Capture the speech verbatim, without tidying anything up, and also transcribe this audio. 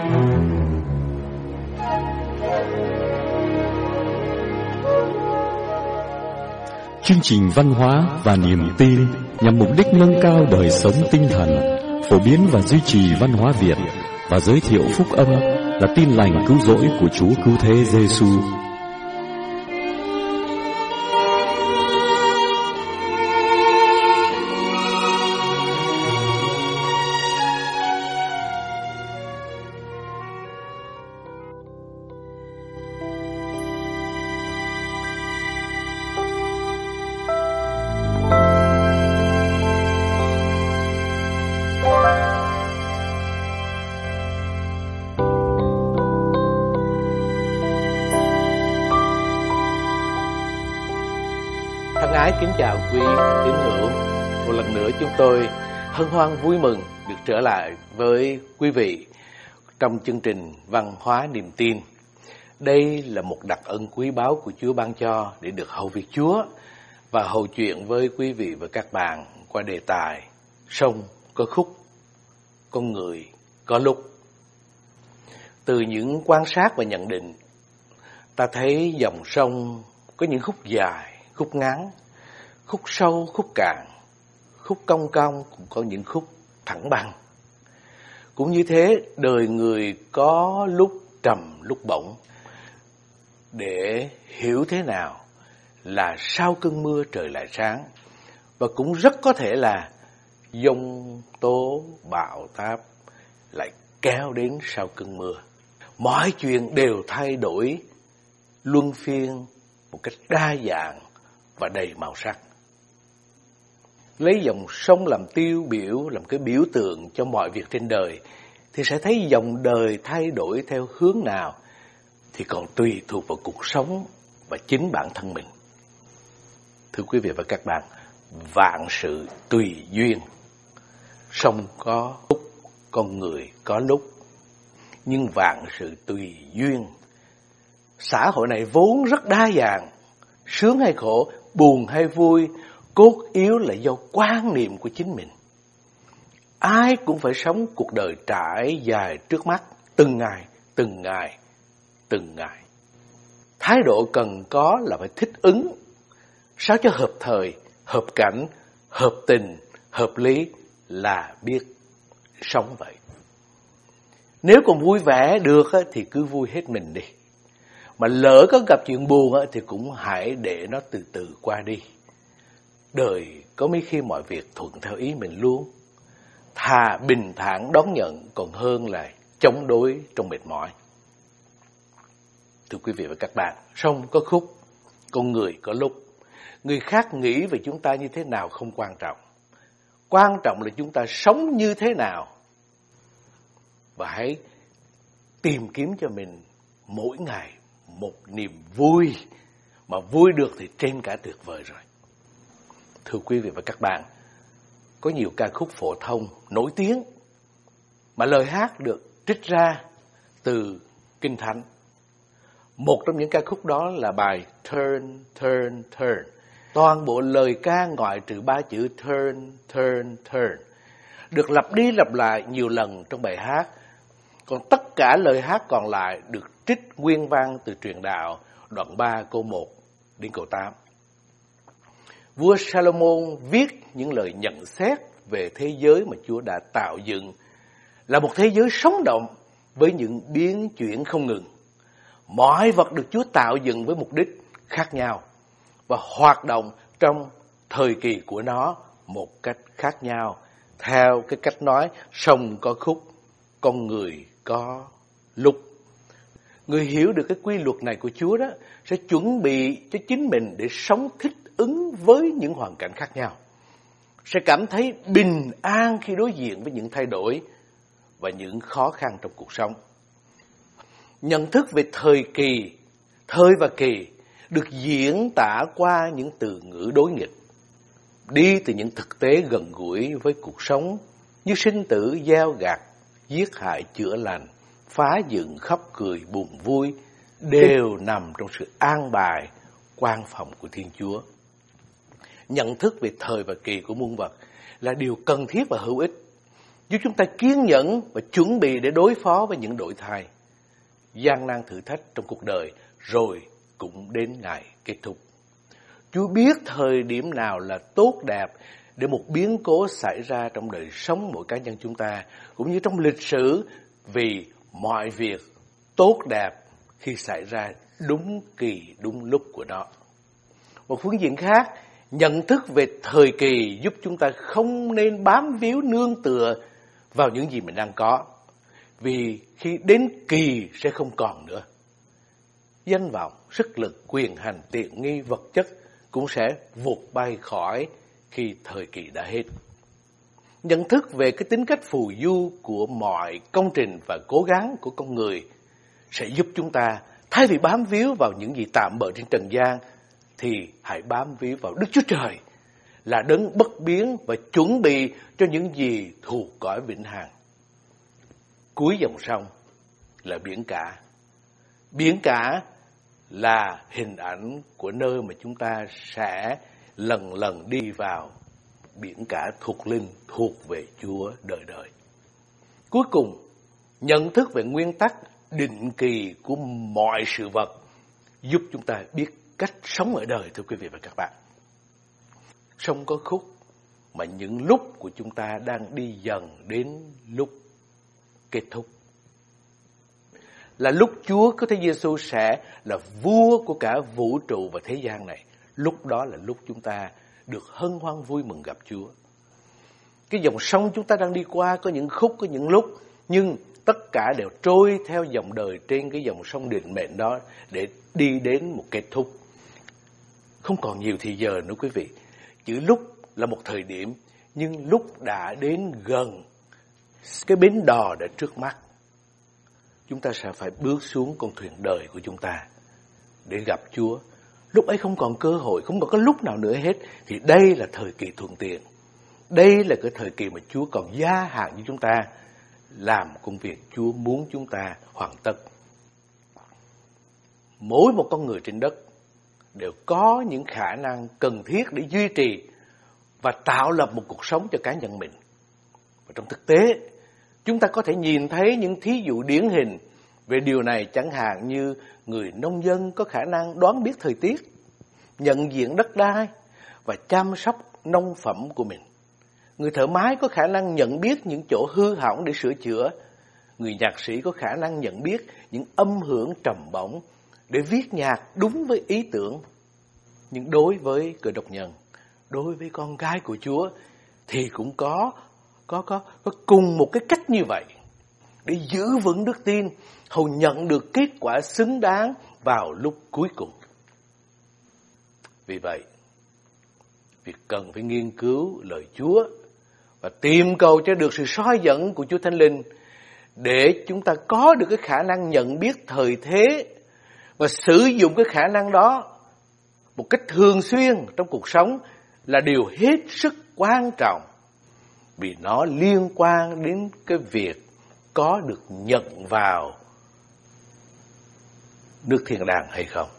Chương trình văn hóa và niềm tin nhằm mục đích nâng cao đời sống tinh thần, phổ biến và duy trì văn hóa Việt và giới thiệu phúc âm là tin lành cứu rỗi của Chúa Cứu Thế Giêsu. Kính chào quý tín hữu, một lần nữa chúng tôi hân hoan vui mừng được trở lại với quý vị trong chương trình Văn hóa Niềm Tin. Đây là một đặc ân quý báu của Chúa ban cho để được hầu việc Chúa và hầu chuyện với quý vị và các bạn qua đề tài Sông có khúc, con người có lúc. Từ những quan sát và nhận định, ta thấy dòng sông có những khúc dài, khúc ngắn, khúc sâu, khúc cạn, khúc cong cong, cũng có những khúc thẳng băng. Cũng như thế, đời người có lúc trầm, lúc bổng. Để hiểu thế nào là sau cơn mưa trời lại sáng, và cũng rất có thể là giông tố bão táp lại kéo đến sau cơn mưa. Mọi chuyện đều thay đổi, luân phiên một cách đa dạng và đầy màu sắc. Lấy dòng sông làm tiêu biểu, làm cái biểu tượng cho mọi việc trên đời, thì sẽ thấy dòng đời thay đổi theo hướng nào thì còn tùy thuộc vào cuộc sống và chính bản thân mình. Thưa quý vị và các bạn, vạn sự tùy duyên. Sông có lúc, con người có lúc, nhưng vạn sự tùy duyên. Xã hội này vốn rất đa dạng, sướng hay khổ, buồn hay vui, cốt yếu là do quan niệm của chính mình. Ai cũng phải sống cuộc đời trải dài trước mắt, từng ngày, từng ngày, từng ngày. Thái độ cần có là phải thích ứng, sao cho hợp thời, hợp cảnh, hợp tình, hợp lý là biết sống vậy. Nếu còn vui vẻ được thì cứ vui hết mình đi. Mà lỡ có gặp chuyện buồn thì cũng hãy để nó từ từ qua đi. Đời có mấy khi mọi việc thuận theo ý mình luôn. Thà bình thản đón nhận còn hơn là chống đối trong mệt mỏi. Thưa quý vị và các bạn, sông có khúc, con người có lúc. Người khác nghĩ về chúng ta như thế nào không quan trọng. Quan trọng là chúng ta sống như thế nào. Và hãy tìm kiếm cho mình mỗi ngày một niềm vui, mà vui được thì trên cả tuyệt vời rồi. Thưa quý vị và các bạn, có nhiều ca khúc phổ thông nổi tiếng mà lời hát được trích ra từ Kinh Thánh. Một trong những ca khúc đó là bài Turn, Turn, Turn. Toàn bộ lời ca ngoại trừ ba chữ Turn, Turn, Turn được lặp đi lặp lại nhiều lần trong bài hát. Còn tất cả lời hát còn lại được trích nguyên văn từ Truyền Đạo, đoạn ba câu một đến câu tám. Vua Salomon viết những lời nhận xét về thế giới mà Chúa đã tạo dựng, là một thế giới sống động với những biến chuyển không ngừng. Mọi vật được Chúa tạo dựng với mục đích khác nhau và hoạt động trong thời kỳ của nó một cách khác nhau, theo cái cách nói sông có khúc, con người có lúc. Người hiểu được cái quy luật này của Chúa đó sẽ chuẩn bị cho chính mình để sống thích ứng với những hoàn cảnh khác nhau. Sẽ cảm thấy bình an khi đối diện với những thay đổi và những khó khăn trong cuộc sống. Nhận thức về thời kỳ, thời và kỳ được diễn tả qua những từ ngữ đối nghịch, đi từ những thực tế gần gũi với cuộc sống như sinh tử, gieo gặt, giết hại, chữa lành, phá dựng, khóc cười, buồn vui, đều nằm trong sự an bài, quan phòng của Thiên Chúa. Nhận thức về thời và kỳ của muôn vật là điều cần thiết và hữu ích, giúp chúng ta kiên nhẫn và chuẩn bị để đối phó với những đổi thay, gian nan thử thách trong cuộc đời, rồi cũng đến ngày kết thúc. Chúa biết thời điểm nào là tốt đẹp để một biến cố xảy ra trong đời sống mỗi cá nhân chúng ta, cũng như trong lịch sử, vì mọi việc tốt đẹp khi xảy ra đúng kỳ, đúng lúc của nó. Một phương diện khác, nhận thức về thời kỳ giúp chúng ta không nên bám víu nương tựa vào những gì mình đang có, vì khi đến kỳ sẽ không còn nữa. Danh vọng, sức lực, quyền hành, tiện nghi, vật chất cũng sẽ vụt bay khỏi khi thời kỳ đã hết. Nhận thức về cái tính cách phù du của mọi công trình và cố gắng của con người sẽ giúp chúng ta, thay vì bám víu vào những gì tạm bợ trên trần gian, thì hãy bám víu vào Đức Chúa Trời, là đấng bất biến và chuẩn bị cho những gì thuộc cõi vĩnh hằng. Cuối dòng sông là biển cả. Biển cả là hình ảnh của nơi mà chúng ta sẽ lần lần đi vào biển cả thuộc linh, thuộc về Chúa đời đời. Cuối cùng, nhận thức về nguyên tắc định kỳ của mọi sự vật giúp chúng ta biết cách sống ở đời, thưa quý vị và các bạn. Sống có khúc mà những lúc của chúng ta đang đi dần đến lúc kết thúc. Là lúc Chúa Cứu Thế Giêsu sẽ là vua của cả vũ trụ và thế gian này. Lúc đó là lúc chúng ta được hân hoan vui mừng gặp Chúa. Cái dòng sông chúng ta đang đi qua có những khúc, có những lúc, nhưng tất cả đều trôi theo dòng đời trên cái dòng sông định mệnh đó để đi đến một kết thúc. Không còn nhiều thì giờ nữa quý vị. Chữ lúc là một thời điểm, nhưng lúc đã đến gần, cái bến đò đã trước mắt. Chúng ta sẽ phải bước xuống con thuyền đời của chúng ta để gặp Chúa. Lúc ấy không còn cơ hội, không còn có lúc nào nữa hết. Thì đây là thời kỳ thuận tiện. Đây là cái thời kỳ mà Chúa còn gia hạn cho chúng ta làm công việc Chúa muốn chúng ta hoàn tất. Mỗi một con người trên đất đều có những khả năng cần thiết để duy trì và tạo lập một cuộc sống cho cá nhân mình. Và trong thực tế, chúng ta có thể nhìn thấy những thí dụ điển hình về điều này, chẳng hạn như người nông dân có khả năng đoán biết thời tiết, nhận diện đất đai và chăm sóc nông phẩm của mình. Người thợ máy có khả năng nhận biết những chỗ hư hỏng để sửa chữa. Người nhạc sĩ có khả năng nhận biết những âm hưởng trầm bổng để viết nhạc đúng với ý tưởng. Nhưng đối với Cơ Đốc nhân, đối với con gái của Chúa thì cũng có có có có cùng một cái cách như vậy để giữ vững đức tin, hầu nhận được kết quả xứng đáng vào lúc cuối cùng. Vì vậy, việc cần phải nghiên cứu lời Chúa và tìm cầu cho được sự soi dẫn của Chúa Thánh Linh để chúng ta có được cái khả năng nhận biết thời thế và sử dụng cái khả năng đó một cách thường xuyên trong cuộc sống là điều hết sức quan trọng, vì nó liên quan đến cái việc có được nhận vào nước thiên đàng hay không.